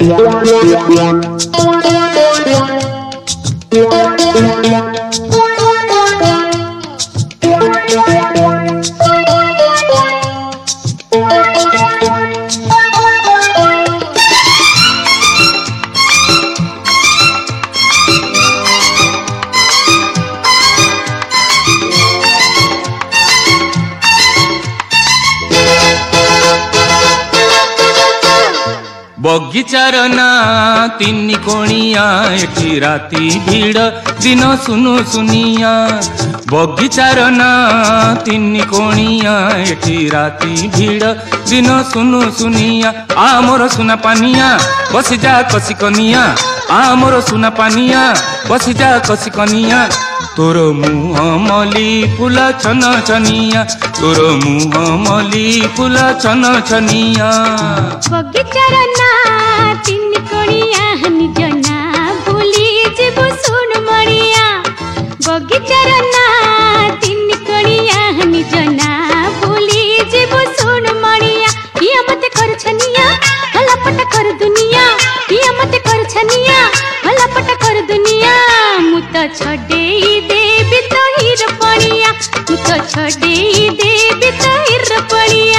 बगीचार ना तीन कोणिया एठी राती भीड़ दिन सुनु सुनिया। बगीचार ना तीन कोणिया एठी राती भीड़ दिन सुनु सुनिया। आ मोर सुना पानिया बसी जा कसी कनिया। आ मोर सुना पानिया बसी जा कसी कनिया। तोर मुह मली फूल छन छनिया। तोर मुह मली फूल छन छनिया। बगीचार ना तीन कोणिया निज ना भूली जीवु सुन मणिया। बगीचार ना तीन कोणिया निज ना भूली जीवु सुन मणिया। किया मते कर छनिया हलापट कर दुनिया। किया मते कर छनिया हलापट कर दुनिया। मुत छडे देवी तो हिर पणिया। मुत छडे देवी तो हिर पणिया।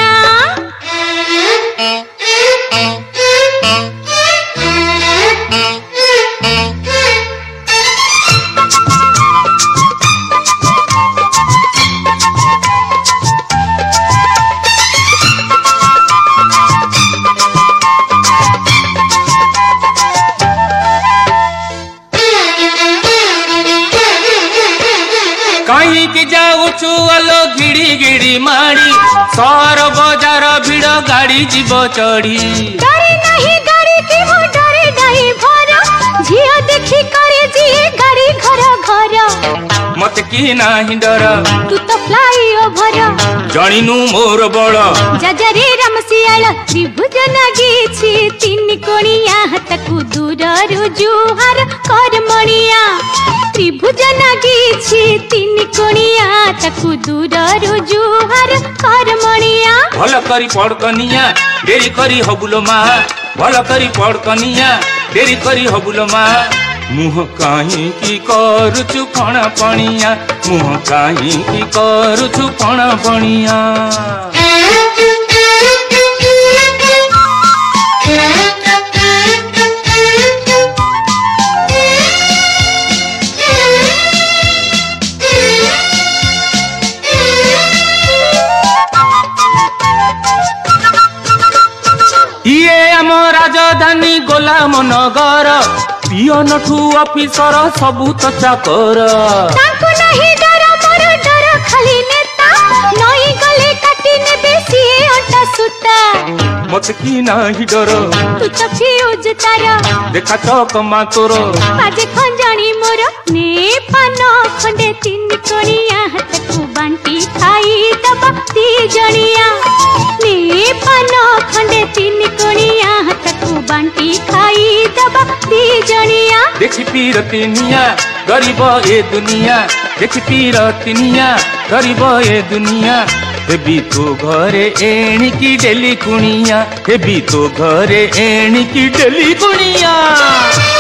कहीं के जाऊचु अलो गिड़ी गिड़ी माड़ी। सहर बजार भिड़ गाड़ी जीव चढ़ी। डरे नहीं गाड़ी की वो डरे नहीं भरा। झिया देखी करे जी गाड़ी घर घर। मत की नाही डर तू तो फ्लाई ओवर। जानिनु मोर बड़ जजरे रमसियाल त्रिभुज नागिछि तीन कोणिया। हाथकु दूररु जुहार कर मणिया। त्रिभुज नागिछि तीन कोणिया। ताकु दूररु जुहार कर मणिया। भल करी पड़ कनिया डेरी करी हबुलो मा। भल करी पड़ कनिया डेरी करी हबुलो मा। मुह काहीं की करुछु फण पणिया। मुह काहीं की करुछु फण पणिया। ये आम राजधानी गोलाम नगर। पियन ठू ऑफिसर सबू तो चाकर। ताको नहीं डर मोर डर खाली नेता। नई गले काटी नेबे सिए अटा सुता। मत की नाही डर तू तो फ्यूज तारा। देखा चकमा तोर बाजे खंजाणी मोर। ने पान खंडे तीन कोणिया। हाथकु बांटी खाई दबा दी जणिया। ने पान खंडे तीन कोणिया। हाथकु बांटी खाई दबा दी जणिया। देखी पीरतिनिया गरीब ए दुनिया। देखी पीरतिनिया गरीब ए दुनिया। हेबी तो घरे एणिकी डेली कुणिया। हेबी तो घरे एणिकी डेली कुणिया।